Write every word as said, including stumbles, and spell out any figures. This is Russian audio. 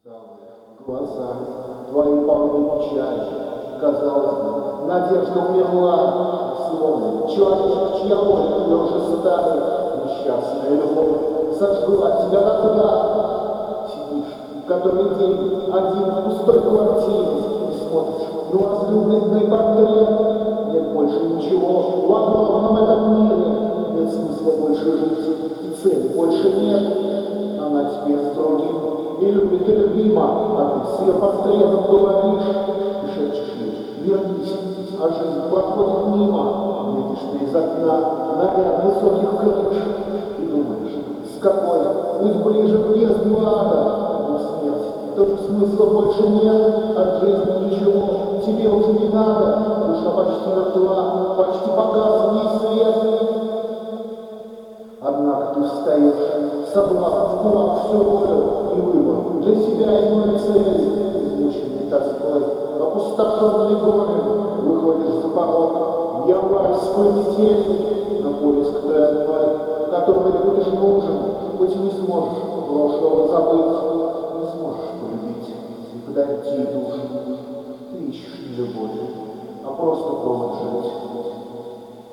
Усталые глаза твои полны печали. Казалось бы, надежда умерла, словно человек, чья воля уже стали. Несчастная любовь сожгла тебя дотла. Сидишь который день один в пустой квартире и смотришь на возлюбленный портрет. Нет больше ничего в огромном этом мире. Нет смысла больше жить, и цели больше нет. Она тебе с другим и любит, и любима, а ты с ее портретом говоришь и шепчешь ей: вернись, а жизнь проходит мимо. Глядишь ты из окна на ряд высоких крыш и думаешь, с какой путь ближе к бездну ада. Но смерть тоже смысла больше нет, от жизни ничего тебе уже не надо. Душа почти мертва, почти погас в ней свет. Однако ты встаешь, собрав в кулак всю волю и выбор для себя иной цели. Измученный тоской, опустошенный горем, выходишь за порог в январскую метель на поиск той одной, которой ты будешь нужен, хоть не сможешь прошлого забыть, не сможешь полюбить и подойти душу. Ты ищешь не любовь, а просто повод жить.